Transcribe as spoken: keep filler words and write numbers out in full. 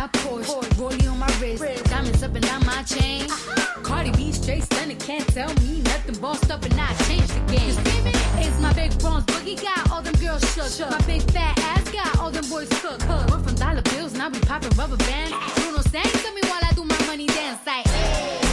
got Porsche, rollie on my wrist, diamonds up and down my chain. Uh-huh. Cardi B straight stunning, can't tell me nothing. Bossed up and I changed the game. Cause baby, it's my big bronze boogie, got all them girls shook. shook. My big fat ass got all them boys cooked. Cook. Went from dollar bills, now we popping rubber bands. Bruno sang to me while I do my money dance like. Hey.